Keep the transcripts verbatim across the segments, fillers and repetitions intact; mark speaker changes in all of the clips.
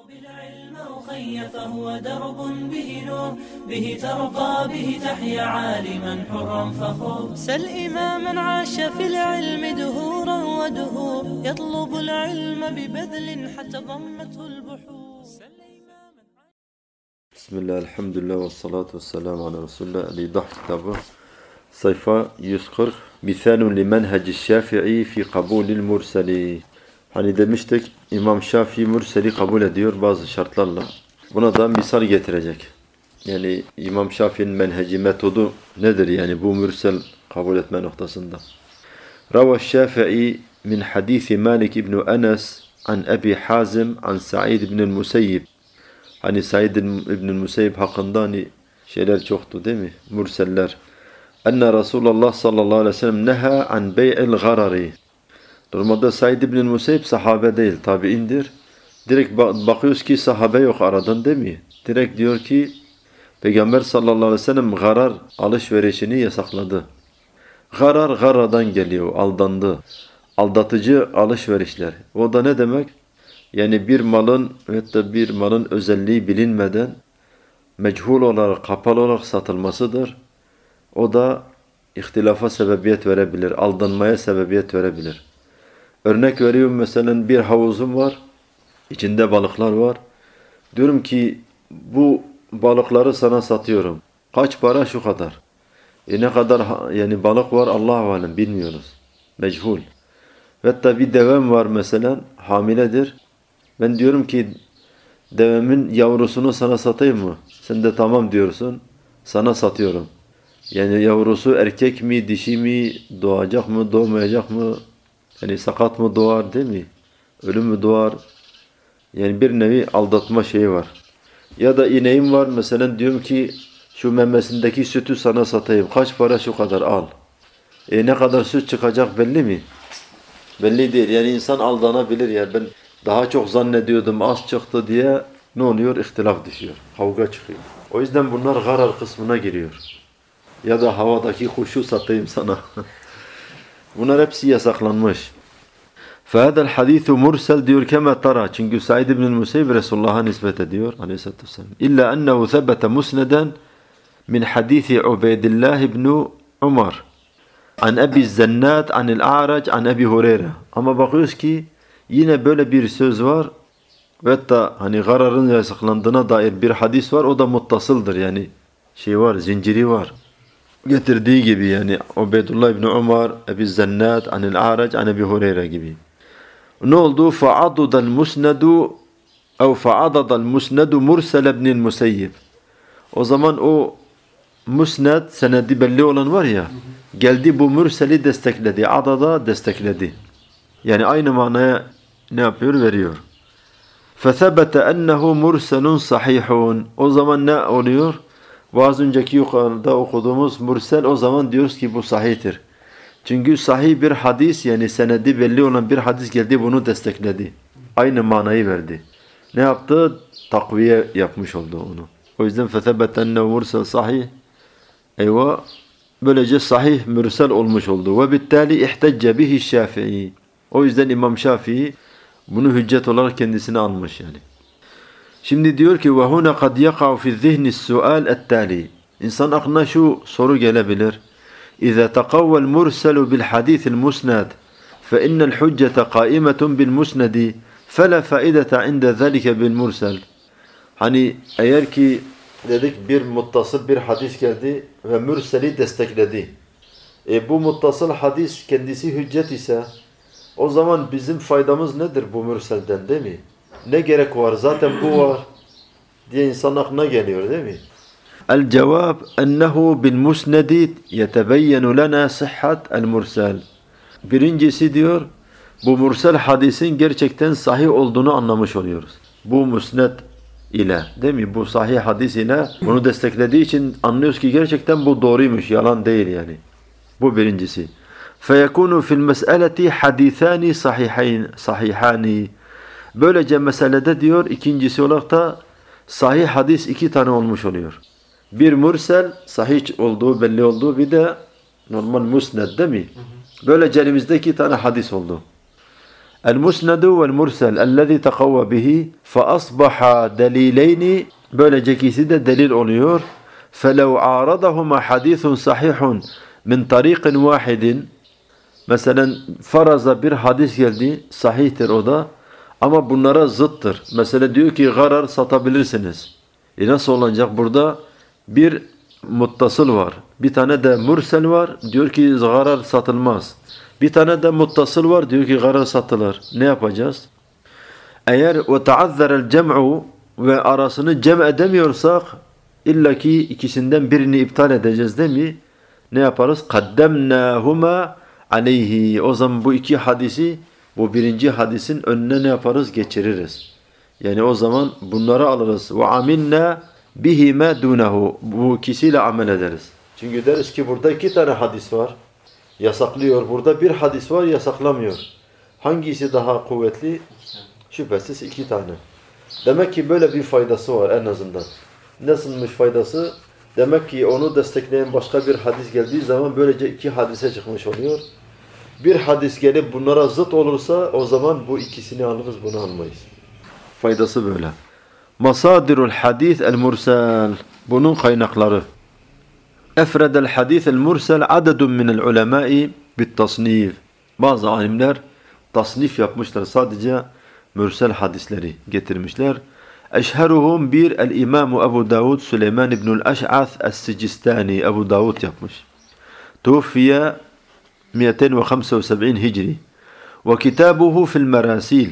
Speaker 1: بالعلم أخي فهو درب به نور به ترقى به تحيا عالما حرا فخور سل إماما عاش في العلم دهورا ودهور يطلب العلم ببذل حتى ضمته البحور.
Speaker 2: بسم الله الحمد لله والصلاة والسلام على رسول الله. الإيضاح kitabı sayfa yüz kırk Mithalun limenheci Şafii fi kabulil murseli. Hani demiştik İmam Şafii murseli kabul ediyor bazı şartlarla. Buna da misal getirecek. Yani İmam Şafii'nin menheci metodu nedir yani bu mursel kabul etme noktasında? Rava Şafii min hadisi Malik ibn Enes an Ebi Hazim an Sa'id ibn Musayyib. Hani Sa'id ibn Musayyib hakkında hani şeyler çoktu değil mi? Murseller. Enne Resulullah sallallahu aleyhi ve sellem neha an bey'il garari. Normalde Sa'id ibn Musayyib sahabe değil, tabiindir. Direkt bakıyoruz ki sahabe yok aradan değil mi? Direkt diyor ki Peygamber sallallahu aleyhi ve sellem garar alışverişini yasakladı. Garar garadan geliyor, aldandı. Aldatıcı alışverişler. O da ne demek? Yani bir malın ve da bir malın özelliği bilinmeden meçhul olarak, kapalı olarak satılmasıdır. O da ihtilafa sebebiyet verebilir, aldanmaya sebebiyet verebilir. Örnek veriyorum mesela bir havuzum var, içinde balıklar var. Diyorum ki bu balıkları sana satıyorum. Kaç para? Şu kadar. E ne kadar yani balık var Allah-u alem bilmiyoruz. Meçhul. Ve hatta bir devem var mesela hamiledir. Ben diyorum ki devemin yavrusunu sana satayım mı? Sen de tamam diyorsun. Sana satıyorum. Yani yavrusu erkek mi, dişi mi, doğacak mı, doğmayacak mı? Yani sakat mı doğar değil mi? Ölüm mü doğar? Yani bir nevi aldatma şeyi var. Ya da ineğim var mesela diyorum ki şu memesindeki sütü sana satayım. Kaç para? Şu kadar al. E ne kadar süt çıkacak belli mi? Belli değil. Yani insan aldanabilir ya. Ben daha çok zannediyordum az çıktı diye ne oluyor? İhtilaf düşüyor. Kavga çıkıyor. O yüzden bunlar garar kısmına giriyor. Ya da havadaki kuşu satayım sana. Bunlar hepsi yasaklanmış. فَهَذَا الْحَدِيثُ mursel diyor kema tara. Çünkü Sa'id ibn Musayyib Resulullah'a nispet ediyor. Aleyhisselatü vesselam. İlla ennehu thebete musneden min hadisi Ubeydillah ibn Umar. An Ebi Zennat, anil A'rac, an Ebi Hureyre. Ama bakıyoruz ki yine böyle bir söz var. Ve hatta hani gararın yasaklandığına dair bir hadis var. O da muttasıldır yani. Şey var, zinciri var. Getirdiği gibi yani Ubeydullah ibn Umar, Ebi Zennat, anil A'rac, an Ebi Hureyre gibi. Ne oldu? Fa'adudal musnedu ev fa'adadal musnedu mursel ibn Musayyib. O zaman o musned senedi belli olan var ya, geldi bu murseli destekledi. Adada destekledi. Yani aynı manaya ne yapıyor? Veriyor. فَثَبَتَ اَنَّهُ مُرْسَلٌ صَحِيحٌ. O zaman ne oluyor? Bu az önceki yukarıda okuduğumuz mursel o zaman diyoruz ki bu sahihtir. Çünkü sahih bir hadis yani senedi belli olan bir hadis geldi bunu destekledi. Aynı manayı verdi. Ne yaptı? Takviye yapmış oldu onu. O yüzden فَثَبَتَ اَنَّهُ mursel sahih. Eyvah. Böylece sahih mürsel olmuş oldu. Ve bittali ihtecce bihi Şafii. O yüzden İmam Şafii bunu hüccet olarak kendisine almış yani. Şimdi diyor ki ve huna kad yaqa'u fi zihni sual et-tali. İnsan aklına şu soru gelebilir. İza taqawwa al-mursal bil hadith al-musnad fa inna al-hujjata qa'imatun bil musnad fala fa'idata 'inda zalika bil mursal. Hani eğer ki dedik bir muttasıl bir hadis geldi ve mürseli destekledi. E bu muttasıl hadis kendisi hüccet ise o zaman bizim faydamız nedir bu mürselden değil mi? Ne gerek var? Zaten bu var diye insan aklına geliyor değil mi? El cevap ennehu bil musnedi yetebeyyenu lana sıhhat el mursel. Birincisi diyor bu mursel hadisin gerçekten sahih olduğunu anlamış oluyoruz. Bu musned ile değil mi? Bu sahih hadis ile bunu desteklediği için anlıyoruz ki gerçekten bu doğruymuş, yalan değil yani. Bu birincisi. فَيَكُونُ فِي الْمَسْأَلَةِ حَدِيثَانِ صَحِحَيْنِ صَحِحَانِ. Böylece meselede diyor ikincisi olarak da sahih hadis iki tane olmuş oluyor. Bir mursel sahih olduğu belli olduğu bir de normal musned değil mi? Böylece elimizde iki tane hadis oldu. El-musnedu vel-mursel ellezî tekavve bihi feasbaha delileyni, böylece ikisi de delil oluyor. فَلَوْ عَارَضَهُمَا حَد۪يثٌ صَحِيحٌ min tariqin vahidin, mesela faraza bir hadis geldi, sahihtir o da, ama bunlara zıttır. Mesela diyor ki garar satabilirsiniz. E nasıl olacak? Burada bir muttasıl var. Bir tane de mursel var. Diyor ki garar satılmaz. Bir tane de muttasıl var. Diyor ki garar satılır. Ne yapacağız? Eğer ve taazzarel cem'u ve arasını cem edemiyorsak illaki ikisinden birini iptal edeceğiz değil mi? Ne yaparız? Kaddemnâhuma aleyhi. O zaman bu iki hadisi bu birinci hadisin önüne ne yaparız? Geçiririz. Yani o zaman bunları alırız. Ve aminna bihime dunehu. Bu ikisiyle amel ederiz. Çünkü deriz ki burada iki tane hadis var. Yasaklıyor. Burada bir hadis var, yasaklamıyor. Hangisi daha kuvvetli? Şüphesiz iki tane. Demek ki böyle bir faydası var en azından. Nasılmış faydası? Demek ki onu destekleyen başka bir hadis geldiği zaman böylece iki hadise çıkmış oluyor. Bir hadis gelip bunlara zıt olursa o zaman bu ikisini alırız, bunu almayız. Faydası böyle. Masadirul hadis el-mursal. Bunun kaynakları. Efredel hadis el-mursal adedun minel ulemai bit-tasnif. Bazı alimler tasnif yapmışlar. Sadece mürsel hadisleri getirmişler. Eşheruhum bir el-İmam Ebu Davud Süleyman ibnül Eş'ath es-Sicistani. Ebu Davud yapmış. Tufiye مئتين وخمسة وسبعين هجري وكتابه في المراسيل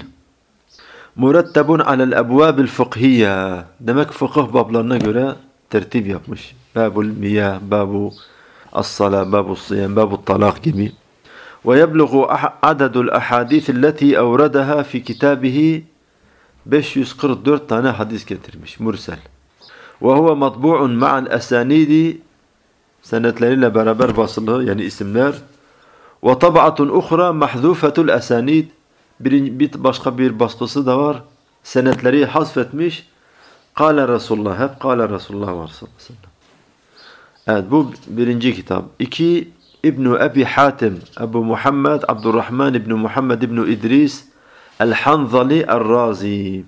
Speaker 2: مرتب على الأبواب الفقهية. Demek fıkıh bablarına göre tertip yapmış. Babul miyah, babu as-salah, babu siyam, babu talak gibi. ويبلغ عدد الأحاديث التي أوردها في كتابه beş yüz kırk dört tane hadis getirmiş. Mursel. وهو مطبوع مع الأسانيد, senetleriyle beraber basılı yani isimler. وطبعة أخرى محذوفة الأسانيد, bir başka bir baskısı da var. Senetleri hasfetmiş. Kâle Resulullah, hep Kâle Resulullah var sallallahu aleyhi ve sellem. Evet, bu birinci kitap. İki, İbn-i Ebi Hatim, Ebu Muhammed, Abdurrahman İbn Muhammed İbn İdris El-Hanzali El-Razi.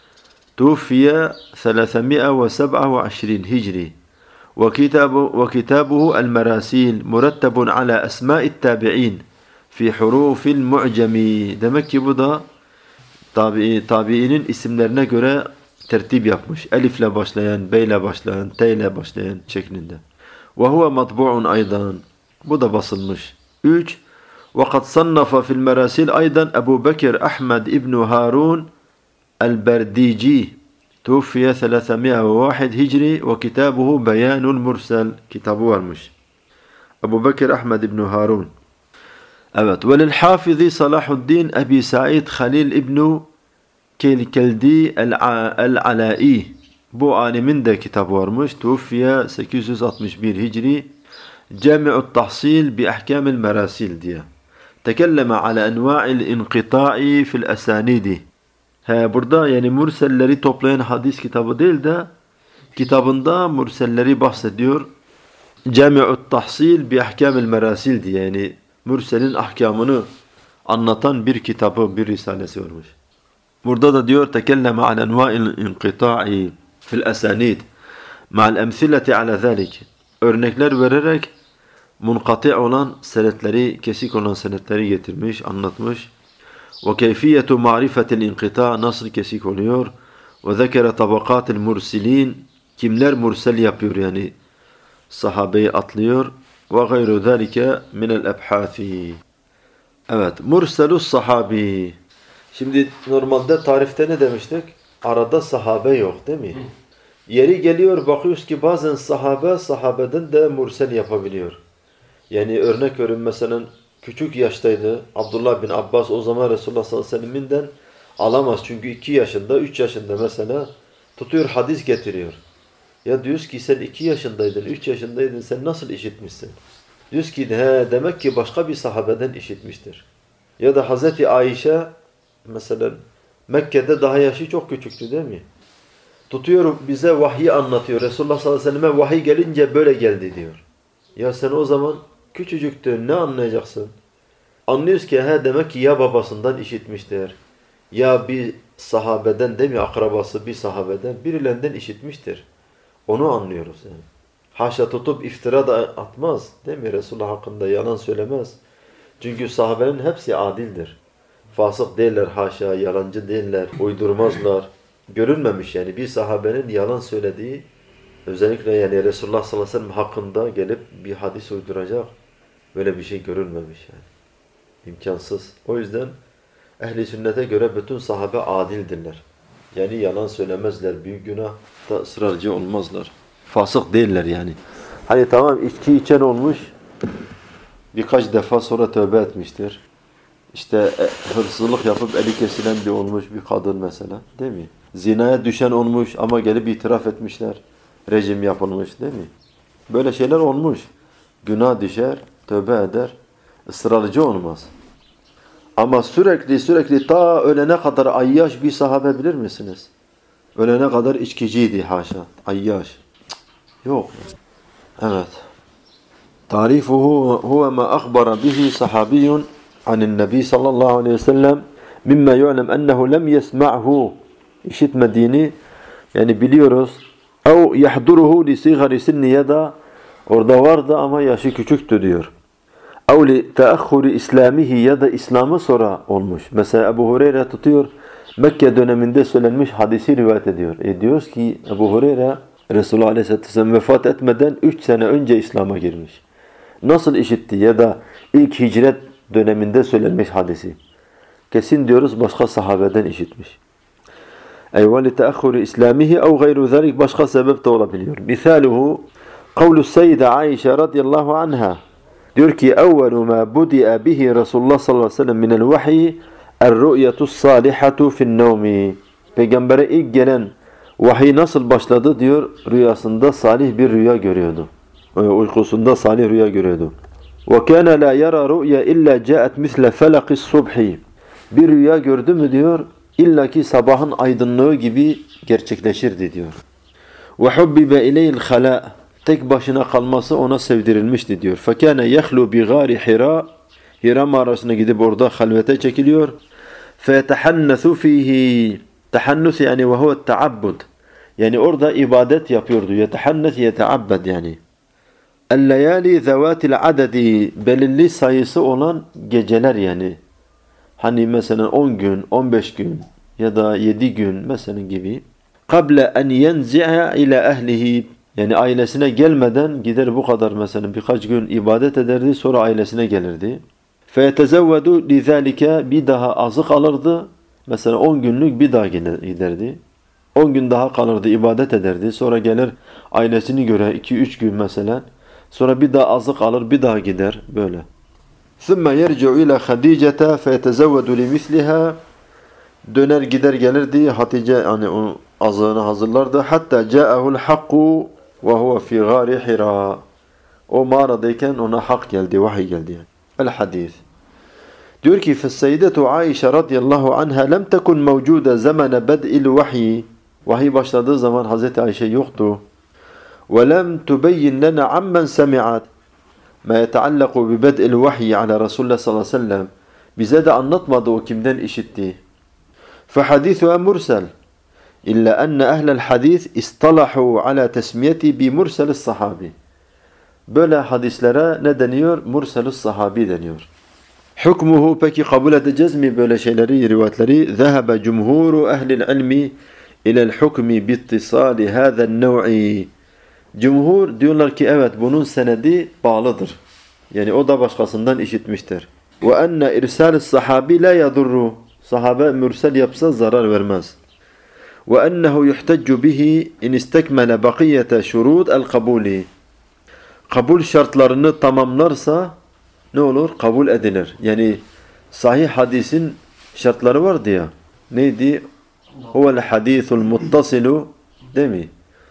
Speaker 2: Tufiye ثلاثمائة وسبعة وعشرين Hicri. وكتابه, وكتابه المراسيل مرتب على أسماء التابعين في حروف المعجم. Demek ki bu da tabi, tabiinin isimlerine göre tertip yapmış. Elifle başlayan, B ile başlayan, T ile başlayan şeklinde. وهو مطبوع أيضا. Bu da basılmış. üç. وقد صنف في المراسيل أيضا أبو بكر أحمد ابن هارون البرديجي. توفي ثلاثمائة وواحد Hicri ve kitabuhu Beyanul Mursel. Kitabı varmış. Ebu Bekir Ahmed İbn Harun. Evet. Ve lil Hafizi Salahuddin Ebi Said Halil İbn Kelkeldi el-Alai. Bu alimin de kitabı varmış. Tufiye sekiz yüz altmış bir Hicri. Cami'ut Tahsil bi Ahkamil Merasil diye. Tekelleme ala enva'il inqita'i fil esanidi. He, burada yani mürselleri toplayan hadis kitabı değil de kitabında mürselleri bahsediyor. Cami'ut Tahsil bi Ahkamil Merasil diye, yani mürselin ahkamını anlatan bir kitabı, bir risalesi varmış. Burada da diyor tekelleme ala enva'il inqita'i fil esanid ma'al emsileti ala zalik. Örnekler vererek munkati olan senetleri, kesik olan senetleri getirmiş, anlatmış. Ve keyfiyetu ma'rifetil inqita, nasıl kesik oluyor. Ve zekere tabakatil mursilin, kimler mursel yapıyor yani sahabeyi atlıyor. Ve gayru zalike minel ebhâthi. Evet, murselus sahabi. Şimdi normalde tarifte ne demiştik? Arada sahabe yok değil mi? Yeri geliyor bakıyoruz ki bazen sahabe sahabeden de mursel yapabiliyor. Yani örnek veriyorum, mesela küçük yaştaydı Abdullah bin Abbas, o zaman Resulullah sallallahu aleyhi ve sellem'inden alamaz. Çünkü iki yaşında, üç yaşında mesela tutuyor hadis getiriyor. Ya diyoruz ki sen iki yaşındaydın, üç yaşındaydın, sen nasıl işitmişsin? Diyoruz ki he, demek ki başka bir sahabeden işitmiştir. Ya da Hazreti Ayşe mesela Mekke'de daha yaşı çok küçüktü değil mi? Tutuyor bize vahyi anlatıyor. Resulullah sallallahu aleyhi ve selleme vahiy gelince böyle geldi diyor. Ya sen o zaman küçücüktün, ne anlayacaksın? Anlıyoruz ki he demek ki ya babasından işitmiştir. Ya bir sahabeden değil mi akrabası bir sahabeden birilerinden işitmiştir. Onu anlıyoruz yani. Haşa tutup iftira da atmaz değil mi? Resulullah hakkında yalan söylemez. Çünkü sahabenin hepsi adildir. Fasık değiller haşa, yalancı değiller, uydurmazlar. Görülmemiş yani bir sahabenin yalan söylediği özellikle yani Resulullah sallallahu aleyhi ve sellem hakkında gelip bir hadis uyduracak böyle bir şey görülmemiş yani. İmkansız. O yüzden ehli sünnete göre bütün sahabe adildirler. Yani yalan söylemezler, büyük günahta ısrarcı olmazlar. Fasık değiller yani. Hani tamam içki içen olmuş, birkaç defa sonra tövbe etmiştir. İşte hırsızlık yapıp eli kesilen bir olmuş bir kadın mesela, değil mi? Zinaya düşen olmuş ama gelip itiraf etmişler. Rejim yapılmış, değil mi? Böyle şeyler olmuş. Günah düşer, tövbe eder, ısrarcı olmaz. Ama sürekli sürekli ta ölene kadar Ayyaş bir sahabe bilir misiniz? Ölene kadar içkiciydi haşa. Ayyaş. Cık, yok. Evet. Tarifuhu huve ma akhbara bihi sahabiyun anin nebi sallallahu aleyhi ve sellem mimma yu'lem ennehu lem yesma'hu işitmediğini yani biliyoruz. Ev yahduruhu li sigari sinni ya da orada vardı ama yaşı küçüktü diyor. اَوْ لِتَأَخُّرِ İslamihi ya da İslam'ı sonra olmuş. Mesela Ebu Hureyre tutuyor, Mekke döneminde söylenmiş hadisi rivayet ediyor. E diyoruz ki Ebu Hureyre Resulullah Aleyhisselatü Vesselam vefat etmeden üç sene önce İslam'a girmiş. Nasıl işitti ya da ilk hicret döneminde söylenmiş hadisi. Kesin diyoruz başka sahabeden işitmiş. اَيْوَ لِتَأَخُّرِ İslamihi اَوْ غَيْرُ ذَلِكَ başka sebep de olabiliyor. Mithaluhu قَوْلُ السَّيِّدَ عَيْشَ radıyallahu anha. Diyor ki اَوَّلُ مَا بُدِئَ بِهِ Resulullah sallallahu aleyhi ve sellem minel vahiy er-ru'yetus salihatu fi'n-nevmi. Peygamber'e ilk gelen vahiy nasıl başladı diyor, rüyasında salih bir rüya görüyordu. Uykusunda salih rüya görüyordu. وَكَانَ لَا يَرَى رُؤْيَ إِلَّا جَاءَتْ مِثْلَ فَلَقِ الصُّبْحِ. Bir rüya gördü mü diyor, illaki sabahın aydınlığı gibi gerçekleşirdi diyor. وَحُبِّبَ إِلَيْهِ الْخَلَاءِ. Tek başına kalması ona sevdirilmişti diyor. فَكَانَ يَخْلُوا بِغَارِ Hira. Hira mağarasına gidip orada halvete çekiliyor. فَيَتَحَنَّثُ ف۪يهِ. Tehannüs yani وَهُوَ التَّعَبُّدِ. Yani orada ibadet yapıyordu. يَتَحَنَّث يَتَعَبَّدْ yani. اَلْلَيَالِ ذَوَاتِ الْعَدَدِ. Belirli sayısı olan geceler yani. Hani mesela on gün, on beş gün ya da yedi gün mesela gibi. قَبْلَ أَنْ يَنْزِعَ إِلَى أَهْلِهِ. Yani ailesine gelmeden gider bu kadar mesela birkaç gün ibadet ederdi sonra ailesine gelirdi. فَيَتَزَوَّدُ لِذَٰلِكَ. Bir daha azık alırdı. Mesela on günlük bir daha giderdi. on gün daha kalırdı, ibadet ederdi. Sonra gelir ailesini göre iki üç gün mesela. Sonra bir daha azık alır, bir daha gider böyle. ثُمَّ يَرْجِعُ إِلَى خَدِيجَةَ فَيَتَزَوَّدُ لِمِثْلِهَا. Döner gider gelirdi. Hatice yani o azığını hazırlardı. Hatta جَاءَهُ الْحَقُّ وَهُوَ فِي غَارِ Hira. O mağaradayken ona hak geldi, vahiy geldi. Yani. El-hadis. Diyor ki فَالسَّيِّدَةُ Aişe radıyallahu anha lem tekun mevcude zemene bed'il vahiy. Vahiy başladığı zaman Hazreti Ayşe yoktu. وَلَمْ تُبَيِّنْ لَنَا عَمَّنْ سَمِعَتْ مَا يَتَعَلَّقُ بِبَدْءِ الْوَحْيِ عَلَى رَسُولِ اللّٰهِ sallallahu aleyhi ve sellem. Bize de anlatmadı o kimden işitti. فَحَدِيثُهَا مُرْسَلْ إِلَّا أَنَّ أَهْلَ الْحَدِيثِ اِسْطَلَحُوا عَلَى تَسْمِيَتِي بِمُرْسَلِ الصَّحَابِ. Böyle hadislere ne deniyor? Mursel-i sahabi deniyor. Hükmuhu peki kabul edeceğiz mi böyle şeyleri, rivayetleri? ذَهَبَ جُمْهُورُ أَهْلِ الْعِلْمِ إِلَى الْحُكْمِ بِاتِّصَالِ هَذَا النَّوْعِ. Cumhur diyorlar ki evet bunun senedi bağlıdır. Yani o da başkasından işitmiştir. وَأَنَّ إِرْسَالِ الصَّحَابِ لَا يَضُرُّ. Sahabe mürsel yapsa zarar vermez. وَأَنَّهُ يُحْتَجُّ بِهِ اِنْ اِسْتَكْمَلَ بَقِيَّةَ شُرُودَ الْقَبُولِ. Kabul şartlarını tamamlarsa ne olur? Kabul edilir. Yani sahih hadisin şartları vardı ya. Neydi? Huvel hadisul muttasilu değil mi?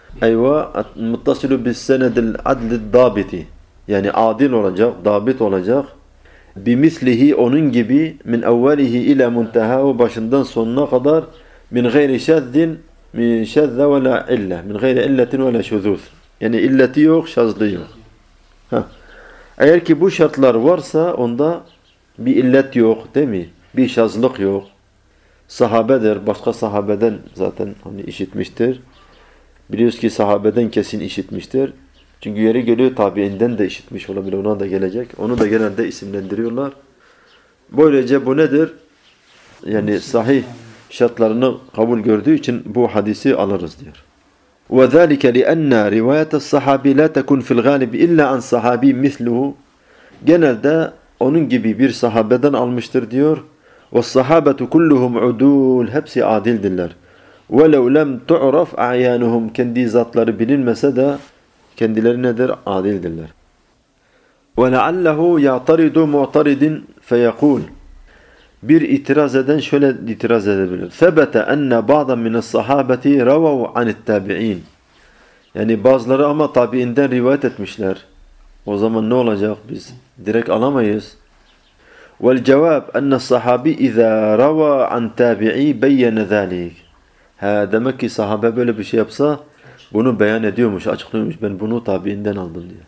Speaker 2: Eyva muttasilu bis senedil adlid dabiti. Yani adil olacak, dabit olacak. Bimislihi onun gibi min evvelihi ila muntehahu başından sonuna kadar min gayri şezzin min şezze ve la ille. Min gayri illetin ve la şuzuz. Yani illeti yok, şazlı yok. Heh. Eğer ki bu şartlar varsa onda Bir illet yok değil mi? Bir şazlık yok. Sahabedir. Başka sahabeden zaten hani işitmiştir. Biliyoruz ki sahabeden kesin işitmiştir. Çünkü yeri geliyor tabiinden de işitmiş olabilir. Ona da gelecek. Onu da genelde isimlendiriyorlar. Böylece bu nedir? Yani sahih şartlarını kabul gördüğü için bu hadisi alırız diyor. وَذَٰلِكَ لِأَنَّ رِوَايَةَ الصَّحَابِ لَا تَكُنْ فِي الْغَالِبِ اِلَّا عَنْ صَحَابِي مِثْلُهُ Genelde onun gibi bir sahabeden almıştır diyor. وَالصَّحَابَةُ كُلُّهُمْ عُدُولٌ Hepsi adildirler. وَلَوْ لَمْ تُعْرَفْ اَعْيَانُهُمْ Kendi zatları bilinmese de kendileri nedir? Adildirler. وَلَعَلَّهُ يَعْتَرِدُ مُعْتَرِدٍ فَيَقُولُ Bir itiraz eden şöyle itiraz edebilir. ثَبَتَ أَنَّ بَعْضًا مِنَ الصَّحَابَةِ رَوَوْا عَنِ التَّابِعِينَ Yani bazıları ama tabiinden rivayet etmişler. O zaman ne olacak? Biz direkt alamayız. وَالْجَوَابِ أَنَّ الصَّحَابِ اِذَا رَوَى عَنْ تَابِعِي بَيَّنَ ذَٰلِكِ Ha, demek ki sahabe böyle bir şey yapsa bunu beyan ediyormuş, açıklıyormuş. Ben bunu tabiinden aldım diye.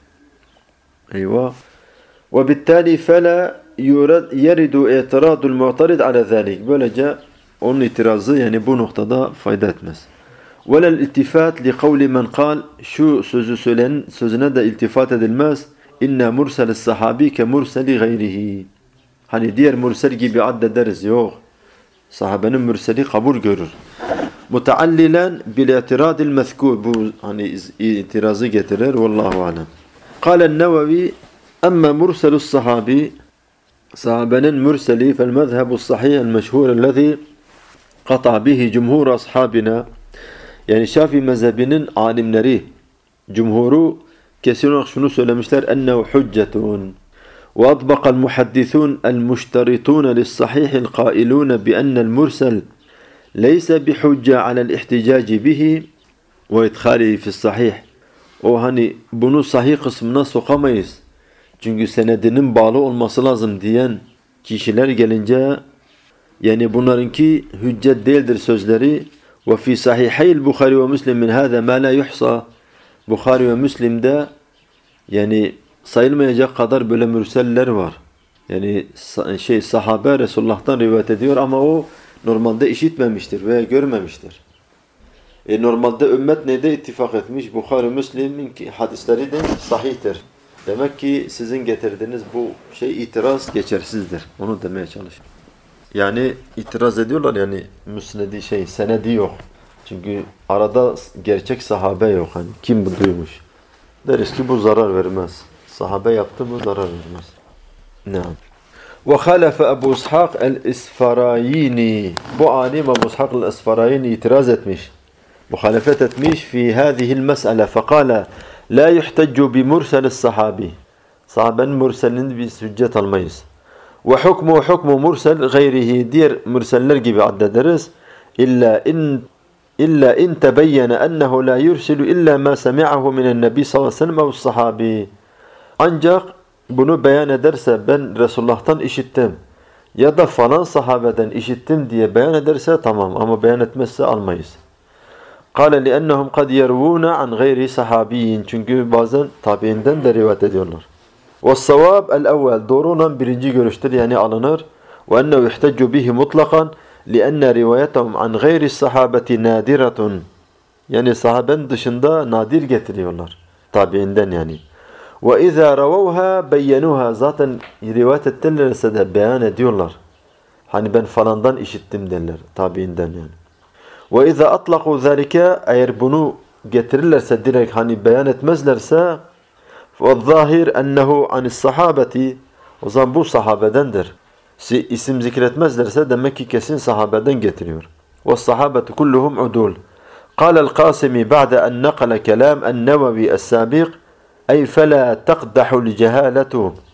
Speaker 2: Eyvah. وَبِالتَّالِي فَلَا يَرِدُ اِعْتِرَادُ الْمُعْتَرِدْ عَلَى ذَٰلِكِ Böylece onun itirazı yani bu noktada fayda etmez. وَلَا الْاِلْتِفَاتِ لِقَوْلِ مَنْ قَالْ Şu sözü söyleyen sözüne de iltifat edilmez. اِنَّا مُرْسَلِ الصَّحَابِي كَمُرْسَلِ غَيْرِهِ Hani diğer mürsel gibi addederiz. Yok. Sahabenin mürseli kabul görür. Muteallilen bil-i'tiradil mezkur. Bu hani itirazı getirir. Vallahu alem. Kâlen Nevevi emme murselus sahabi sahabenin mürseli fel mezhebus sahih el meşhur ellezî qata bihi cumhur ashabina yani Şafii mezhebinin alimleri cumhuru kesin olarak şunu söylemişler ennehu hüccetun وأطبق المحدثون المشترطون للصحيح القائلون بأن المرسل ليس بحجة على الاحتجاج به وإدخاله في الصحيح O hani bunu sahih kısmına sokamayız. Çünkü senedinin bağlı olması lazım diyen kişiler gelince yani bunlarınki hüccet değildir sözleri. Ve fi sahihayl Bukhari ve Müslim min hâzâ mâ lâ yuhsâ Bukhari ve Müslim'de yani sayılmayacak kadar böyle mürseller var. Yani şey sahabe Resulullah'tan rivayet ediyor ama o normalde işitmemiştir veya görmemiştir. E normalde ümmet neyde ittifak etmiş? Bukhari Müslim'in hadisleri de sahihtir. Demek ki sizin getirdiğiniz bu şey itiraz geçersizdir. Onu demeye çalışıyorum. Yani itiraz ediyorlar yani müsnedi şey senedi yok. Çünkü arada gerçek sahabe yok. Hani kim bu duymuş? Deriz ki bu zarar vermez. Sahabe yaptı mı zarar vermez. Ne? Ve halefe Ebu İshak el-İsfarayini. Bu alim Ebu İshak el-İsfarayini itiraz etmiş. Muhalefet etmiş fi hâzihil mes'ele fekâle la yuhteccu bi murselis sahabi. Sahabenin mürselini biz hüccet almayız. Ve hukmu hukmu mursel gayrihi. Diğer mürseller gibi addederiz. İlla in İlla in tebeyyene ennehu la yursilu illa ma semi'ahu minen nebi sallallahu aleyhi ve sellem ve sahabi. Ancak bunu beyan ederse ben Resulullah'tan işittim ya da falan sahabeden işittim diye beyan ederse tamam ama beyan etmezse almayız. Kâle li'ennehum kad yervûne an gayri sahabiyyin. Çünkü bazen tabiinden de rivayet ediyorlar. Ve's-savâb el-evvel. Doğru olan birinci görüştür yani alınır. Ve ennehu yuhteccu bihi mutlakan li'enne rivayetehum an gayri sahabeti nadiratun. Yani sahaben dışında nadir getiriyorlar. Tabiinden yani. Ve izâ ravavha beyyenuha. Zaten rivayet ettilerse de beyan ediyorlar. Hani ben falandan işittim derler. Tabiinden yani. Ve izâ atlaqu zâlike. Eğer bunu getirirlerse direkt hani beyan etmezlerse وَالظَّاهِرْ اَنَّهُ عَنِ الصَّحَابَةِ O zaman bu sahabedendir. İsim zikretmezlerse demek ki kesin sahabeden getiriyor. وَالصَّحَابَةُ كُلُّهُمْ عُدُولٌ قال القاسمي بعد أن نقل كلام النووي السابق أي فلا تقدح الجهالة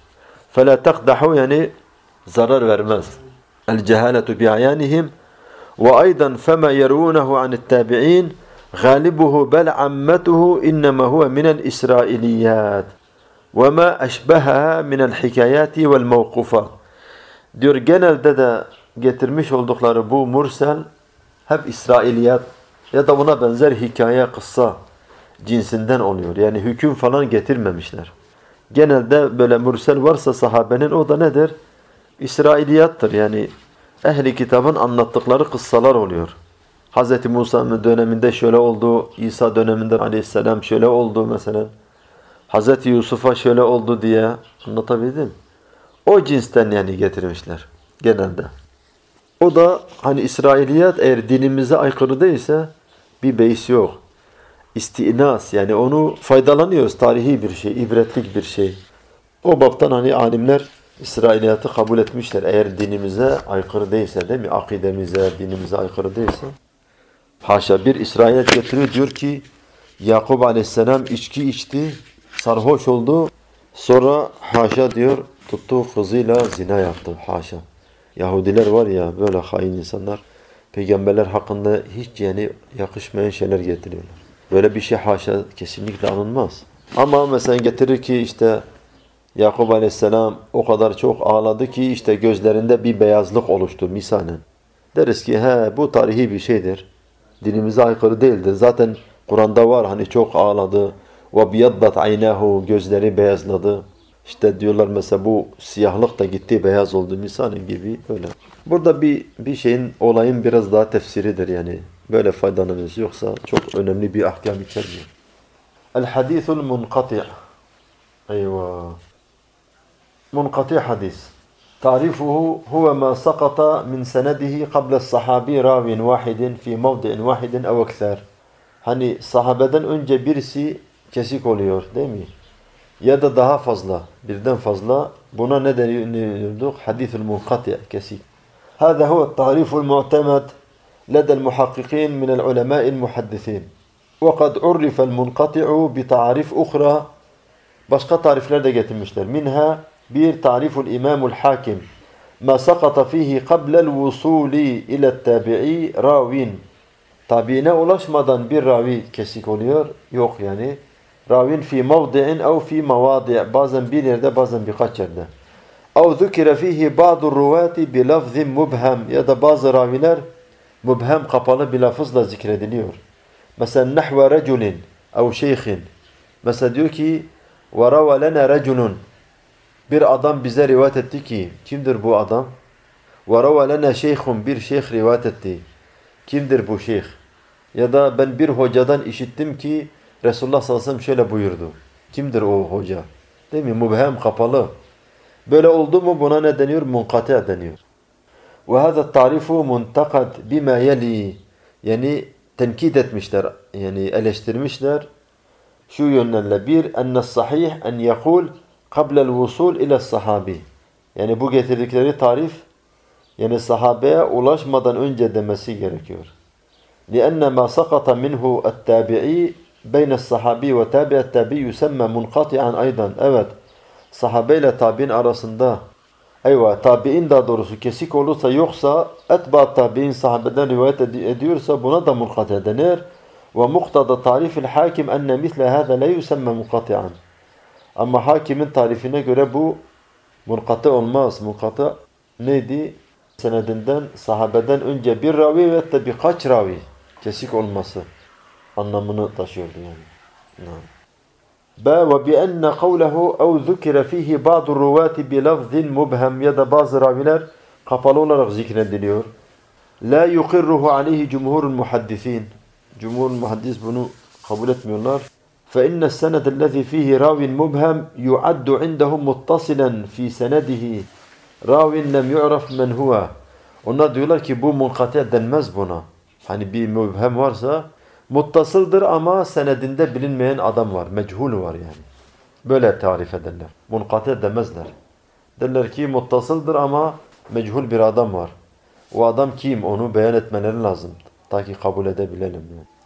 Speaker 2: فلا تقدح yani zarar vermez. الجهالة بعيانهم وأيضا فما يروونه عن التابعين غالبه بل عمته إنما هو من الإسرائيليات وما أشبهها من الحكايات والموقوفات. Diyor genelde de getirmiş oldukları bu mursel hep İsrailiyat ya da buna benzer hikaye, kıssa cinsinden oluyor. Yani hüküm falan getirmemişler. Genelde böyle mursel varsa sahabenin o da nedir? İsrailiyattır yani ehli kitabın anlattıkları kıssalar oluyor. Hz. Musa'nın döneminde şöyle oldu, İsa döneminde aleyhisselam şöyle oldu mesela. Hz. Yusuf'a şöyle oldu diye anlatabildim. O cinsten yani getirmişler genelde. O da hani İsrailiyat eğer dinimize aykırı değilse bir beis yok. İstinas yani onu faydalanıyoruz. Tarihi bir şey, ibretlik bir şey. O baptan hani alimler İsrailiyatı kabul etmişler. Eğer dinimize aykırı değilse değil mi? Akidemize, dinimize aykırı değilse. Haşa bir İsrailiyat getiriyor diyor ki Yakup aleyhisselam içki içti, sarhoş oldu. Sonra haşa diyor tuttu kızıyla zina yaptı. Haşa. Yahudiler var ya böyle hain insanlar. Peygamberler hakkında hiç yani yakışmayan şeyler getiriyorlar. Böyle bir şey haşa kesinlikle anılmaz. Ama mesela getirir ki işte Yakup aleyhisselam o kadar çok ağladı ki işte gözlerinde bir beyazlık oluştu misalen. Deriz ki he bu tarihi bir şeydir. Dinimize aykırı değildir. Zaten Kur'an'da var hani çok ağladı. وَبِيَضَّتْ عَيْنَاهُ gözleri beyazladı. İşte diyorlar mesela bu siyahlık da gitti beyaz oldu misalen gibi öyle. Burada bir bir şeyin olayın biraz daha tefsiridir yani. Böyle faydalanırız yoksa çok önemli bir ahkam içermiyor. El-hadithul munkati'. Eyvah. Munkati hadis. Tarifuhu huve ma sakata min senedihi qabla sahabi ravin vahidin fi mevdi'in vahidin ev ekser. Hani sahabeden önce birisi kesik oluyor değil mi? Ya da daha fazla, birden fazla. Buna ne deniyorduk? Hadithul munkati' kesik. Hâzâ huve tariful mu'temed ledel muhakkikin minel ulemâ'il muhaddisin. Ve kad urrifel munkati'u bi tarif ukhra. Başka tarifler de getirmişler. Minha bir tariful imamul hakim. Ma sakata fihi qablel vusuli ile tabi'i ravin. Tabiine ulaşmadan bir ravi kesik oluyor. Yok yani. Ravin fi mevdi'in ev fi mevadi'. Bazen bir yerde bazen birkaç yerde. Ev zükire fihi ba'dur ruvati bi lafzin mubhem. Ya da bazı raviler mubhem kapalı bir lafızla zikrediliyor. Mesela nahve reculin ev şeyhin. Mesela diyor ki وَرَوَ لَنَا رَجُلٌ bir adam bize rivayet etti ki kimdir bu adam? وَرَوَ لَنَا شَيْخٌ bir şeyh rivayet etti. Kimdir bu şeyh? Ya da ben bir hocadan işittim ki Resulullah sallallahu aleyhi ve sellem şöyle buyurdu. Kimdir o hoca? Değil mi? Mubhem kapalı. Böyle oldu mu buna ne deniyor? Munkati' deniyor. وَهَذَا التَّعْرِفُ مُنْتَقَدْ بِمَا يَلِي yani tenkit etmişler, yani eleştirmişler. Şu yönlerle bir, enne sahih en yekul kablel vusul ile sahabi. Yani bu getirdikleri tarif, yani sahabeye ulaşmadan önce demesi gerekiyor. لِأَنَّ مَا سَقَطَ مِنْهُ التَّابِعِي بَيْنَ الصَّحَابِي وَتَابِعَ التَّابِعِ يُسَمَّ مُنْقَطِعًا aydan. Evet, sahabeyle tabi'in arasında, eyvah, tabi'in daha doğrusu kesik olursa yoksa, etba tabi'in sahabeden rivayet ediyorsa buna da munkati' denir. ومقتضى tarif الحاكم أن مثل هذا لا يسمى منقطعا. Ama hakimin tarifine göre bu munkati olmaz. Munkati neydi? Senedinden, sahabeden önce bir ravi ve de birkaç ravi kesik olması anlamını taşıyordu yani. Ba ve bi enne kavlehu ev zükire fihi ba'du ruvati bi lafzin mubhem ya da bazı raviler kapalı olarak zikrediliyor. La yuqirruhu aleyhi cumhurul muhaddisin. Cumhur muhaddis bunu kabul etmiyorlar. فَإِنَّ السَّنَدَ الَّذِي فِيهِ رَاوٍ مُبْهَمْ يُعَدُّ عِنْدَهُمْ مُتَّصِلًا فِي سَنَدِهِ رَاوٍ لَمْ يُعْرَفْ مَنْ هُوَ. Onlar diyorlar ki bu munkati' denmez buna. Hani bir mübhem varsa muttasıldır ama senedinde bilinmeyen adam var. Mechul var yani. Böyle tarif ederler. Munkati' demezler. Derler ki muttasıldır ama mechul bir adam var. O adam kim? Onu beyan etmeleri lazım. Ta ki kabul edebilelim.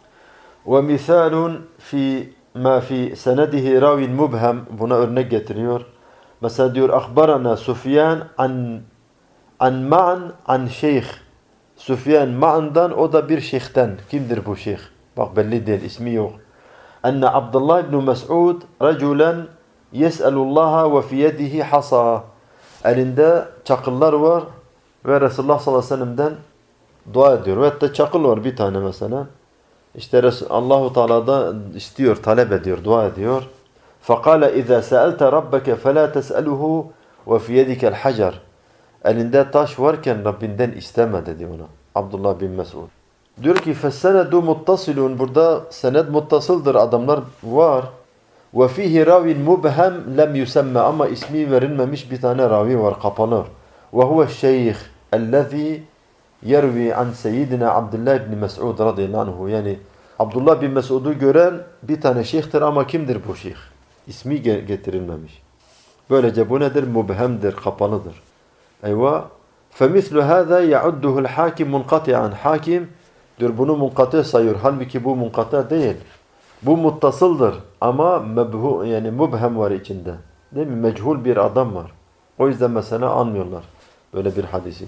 Speaker 2: Ve misalun fi ma fi senedihi ravin mubhem. Buna örnek getiriyor. Mesela diyor akhbarana Sufyan an an ma'an an şeyh. Sufyan ma'andan o da bir şeyhten. Kimdir bu şeyh? Bak belli değil, ismi yok. Enne Abdullah ibn Mes'ud raculen yes'elullaha ve fi yedihi hasa. Elinde çakıllar var ve Resulullah sallallahu aleyhi ve sellem'den dua ediyor. Ve hatta çakıl var bir tane mesela. İşte Allahu Teala da istiyor, talep ediyor, dua ediyor. فَقَالَ اِذَا سَأَلْتَ رَبَّكَ فَلَا تَسْأَلُهُ وَفِي يَدِكَ الْحَجَرِ. elinde taş varken Rabbinden isteme dedi ona. Abdullah bin Mesud. Diyor ki فَالسَّنَدُ مُتَّصِلٌ burada sened muttasıldır, adamlar var. وَفِيهِ رَاوٍ مُبْهَمْ لَمْ يُسَمَّ ama ismi verilmemiş bir tane ravi var, kapalı. وَهُوَ الشَّيْخ الَّذ۪ي يَرْوِي عَنْ سَيِّدِنَا Abdullah bin Mesud radıyallahu anhu. Yani Abdullah bin Mesud'u gören bir tane şeyhtir ama kimdir bu şeyh? İsmi getirilmemiş. Böylece bu nedir? Mubhemdir, kapalıdır. Eyvah. فَمِثْلُ هَذَا يَعُدُّهُ الْحَاكِمْ مُنْقَطِعًا Hakim diyor bunu munkatı sayıyor. Halbuki bu munkatı değil. Bu muttasıldır ama mebhu, yani mubhem var içinde. Değil mi? Mechul bir adam var. O yüzden mesela anmıyorlar böyle bir hadisi.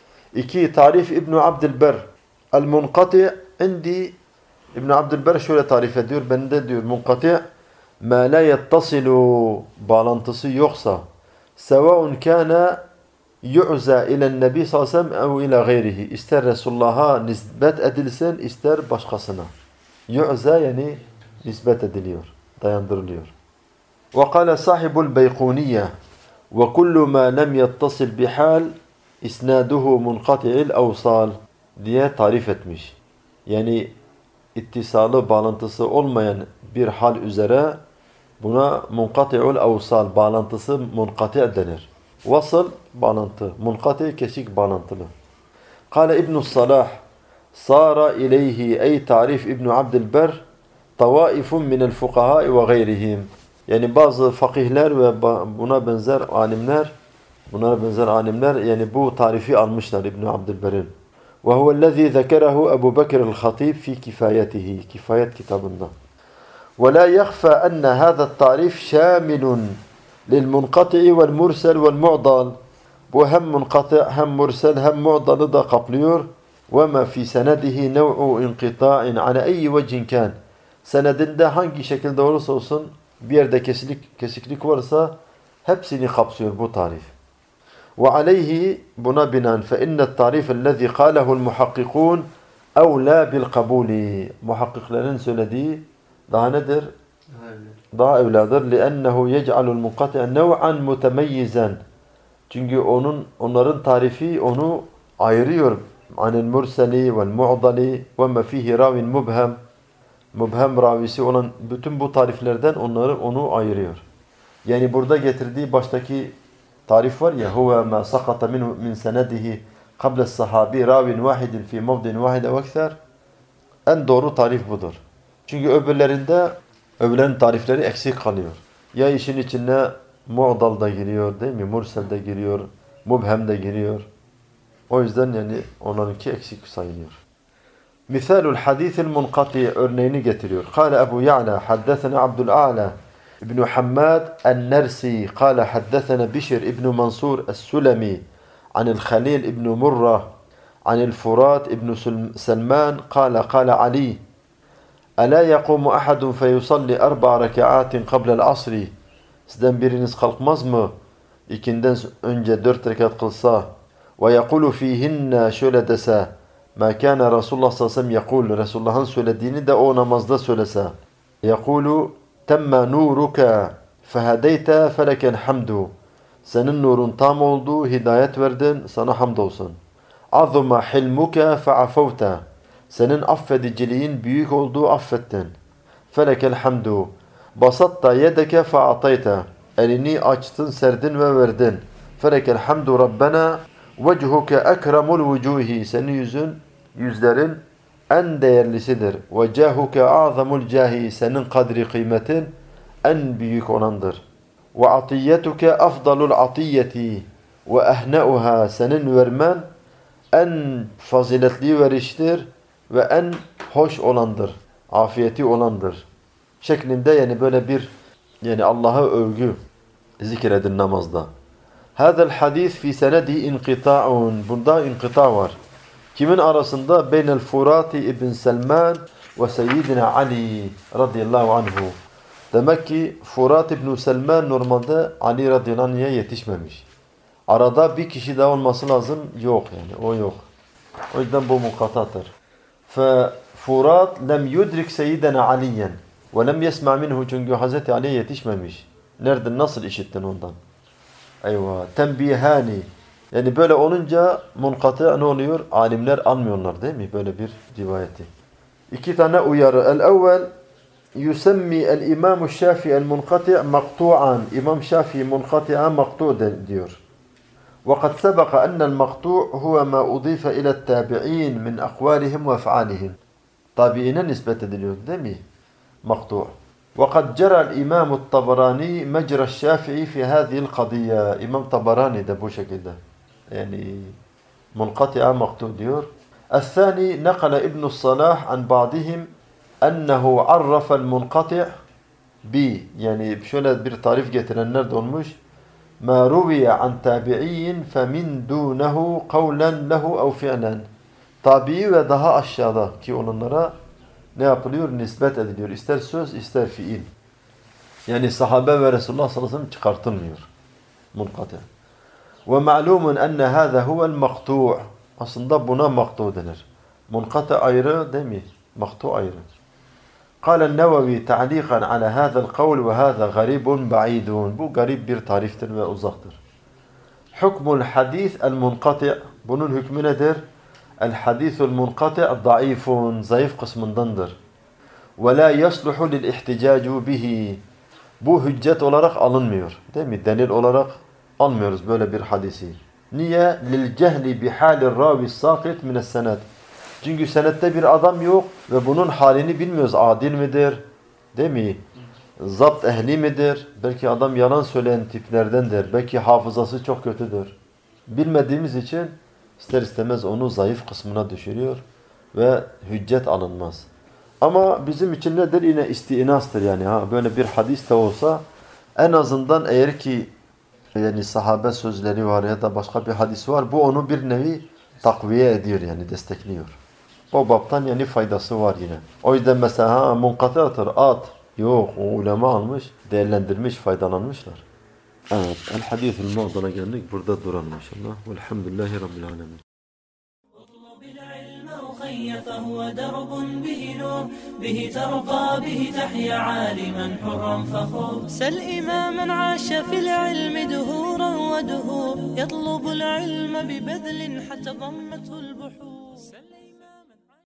Speaker 2: İki, tarif İbn-i Abdülber. El-munkati indi İbn-i Abdülber şöyle tarif ediyor. Bende diyor munkati ma la yettasilu bağlantısı yoksa sevaun kana yu'za ilen nebi sallallahu aleyhi ve sellem ev ila gayrihi. İster Resulullah'a nispet edilsin, ister başkasına. Yu'za yani nispet ediliyor, dayandırılıyor. Ve kâle sahibul beykuniye ve kullu ma lem yettasil bihal isnaduhu munkati'il avsal diye tarif etmiş. Yani ittisalı, bağlantısı olmayan bir hal üzere buna munkati'ul avsal, bağlantısı munkati denir. Vasıl bağlantı, munkati kesik bağlantılı. Kâle İbn-i Salah sâra ileyhi ey tarif İbn-i Abdülber tavaifun minel fukahâi ve gayrihim. Yani bazı fakihler ve buna benzer alimler, buna benzer alimler yani bu tarifi almışlar İbn-i Abdülber'in. Ve huvellezî zekerehu Ebu Bekir el-Hatib fi kifayetihi. Kifayet kitabında. Ve la yakhfa enne hâzâ tarif şâmilun lil-munqati'i vel-mursel vel-mu'dal. Bu hem munqati' hem mursel hem mu'dalı da kaplıyor. Ve ma fi senedihi nev'u inqita'in ala eyyi vecin kan. Senedinde hangi şekilde olursa olsun bir yerde kesiklik, kesiklik varsa hepsini kapsıyor bu tarif. Ve aleyhi buna binaen fe innet tarif ellezî kâlehu'l muhakkikûn evlâ bil kabûli. Muhakkiklerin söylediği daha nedir? Daha evladır. لِأَنَّهُ يَجْعَلُ الْمُنْقَطِعَ نَوْعًا مُتَمَيِّزًا Çünkü onun onların tarifi onu ayırıyor. Anil murseli vel mu'dali ve ma fihi ravin mubhem. Mubhem ravisi olan bütün bu tariflerden onları onu ayırıyor. Yani burada getirdiği baştaki tarif var ya huve ma sakata minhu min senedihi qabla sahabi ravin vahidin fi mevdin vahide ve ekser. En doğru tarif budur. Çünkü öbürlerinde öbürlerin tarifleri eksik kalıyor. Ya işin içine mu'dal da giriyor değil mi? Mursel de giriyor. Mubhem de giriyor. O yüzden yani onlarınki eksik sayılıyor. Misalul hadithil munkati örneğini getiriyor. Kâle Ebu Ya'la haddesena Abdül'A'la İbn-i Hammad el-Nersi kâle haddesena Bişir İbn-i Mansur el-Sulemi anil Khalil İbn-i Murrah anil Furat İbn-i Selman kâle kâle Ali Ela yakumu ahadun feyusalli erba rekaatin qabla'l asri. Sizden biriniz kalkmaz mı? İkinden önce dört rekat kılsa ve yekulu fihinne şöyle dese ma kana Resulullah sallallahu aleyhi ve sellem yekul Resulullah'ın söylediğini de o namazda söylese yekulu temma nuruka fehedeyte felekel hamdu. Senin nurun tam oldu, hidayet verdin, sana hamdolsun. Azuma hilmuka fe'afavta. Senin affediciliğin büyük olduğu affettin. Felekel hamdu. Basatta yedeke fe'atayta. Elini açtın, serdin ve verdin. Felekel hamdu Rabbena. Vechuke ekremul vucuhi. Senin yüzün, yüzlerin en değerlisidir. Ve cahuke azamul cahi. Senin kadri kıymetin en büyük olandır. Ve atiyyetuke afdalul atiyyeti. Ve ehneuha. Senin vermen en faziletli veriştir ve en hoş olandır. Afiyeti olandır. Şeklinde yani böyle bir yani Allah'a övgü zikredin namazda. Hâzel hadis fi senedi inqita'un. Bunda inqita var. Kimin arasında? Beynel Furati ibn Selman ve Seyyidina Ali radıyallahu anhu. Demek ki Furat ibn Selman normalde Ali radıyallahu anh'a yetişmemiş. Arada bir kişi daha olması lazım. Yok yani o yok. O yüzden bu mukattadır. ففرات لم يدرك سيدنا عليا ولم يسمع منه çünkü Hazreti Ali yetişmemiş. Nereden nasıl işittin ondan? Eyvah. Tembihani. Yani böyle olunca munkatı ne oluyor? Alimler almıyorlar değil mi? Böyle bir rivayeti. İki tane uyarı. El-evvel yusemmi el-İmam-ı Şafii el-munkati' maktu'an. İmam Şafii munkati'a maktu' diyor. وقد سبق أن المقطوع هو ما أضيف إلى التابعين من أقوالهم وأفعالهم. Tabiine nispet ediliyor değil mi? Maktu'. وقد جرى الإمام الطبراني مجرى الشافعي في هذه القضية. İmam Tabarani de bu şekilde. Yani munqati'a maktu' diyor. الثاني نقل ابن الصلاح عن بعضهم أنه عرف المنقطع bi, yani şöyle bir tarif getirenler de olmuş. مَا رُوِيَ عَنْ تَابِعِيٍّ فَمِنْ دُونَهُ قَوْلًا لَهُ اَوْ فِعْلًا. Tabii ve daha aşağıda ki onlara ne yapılıyor? Nispet ediliyor. İster söz ister fiil. Yani sahabe ve Resulullah sallallahu aleyhi ve sellem çıkartılmıyor. Munkati. وَمَعْلُومٌ أَنَّ هَذَا هُوَ الْمَقْتُوعُ. Aslında buna maktu denir. Munkati ayrı değil mi? Maktu ayrı. قال النووي تعليقا على هذا القول وهذا غريب بعيد. Bu garip bir tariftir ve uzaktır. Hukmul hadis el munqati'. Bunun hükmü nedir? El hadisul munqati' zayıfun. Zayıf kısmındandır. Ve la yasluhu lil ihticacu bihi. Bu hüccet olarak alınmıyor. Değil mi? Delil olarak almıyoruz böyle bir hadisi. Niye? Lil cehli bi halir ravi sakit min es-sened. Çünkü senette bir adam yok ve bunun halini bilmiyoruz. Adil midir? Değil mi? Zapt ehli midir? Belki adam yalan söyleyen tiplerdendir. Belki hafızası çok kötüdür. Bilmediğimiz için ister istemez onu zayıf kısmına düşürüyor ve hüccet alınmaz. Ama bizim için nedir? Yine istinastır yani. Ha, böyle bir hadis de olsa en azından eğer ki yani sahabe sözleri var ya da başka bir hadis var, bu onu bir nevi takviye ediyor yani destekliyor. O babtan yani faydası var yine. O yüzden mesela ha, munkatı at. Yok, o ulema almış, değerlendirmiş, faydalanmışlar. Evet, el-hadithul mu'dala geldik. Burada duralım inşallah. Velhamdülillahi Rabbil alemin.
Speaker 1: فهو درب به نور به ترقى به تحيا عالما حرا فخور سل إماما عاش في العلم دهورا ودهور يطلب العلم ببذل حتى ضمته البحور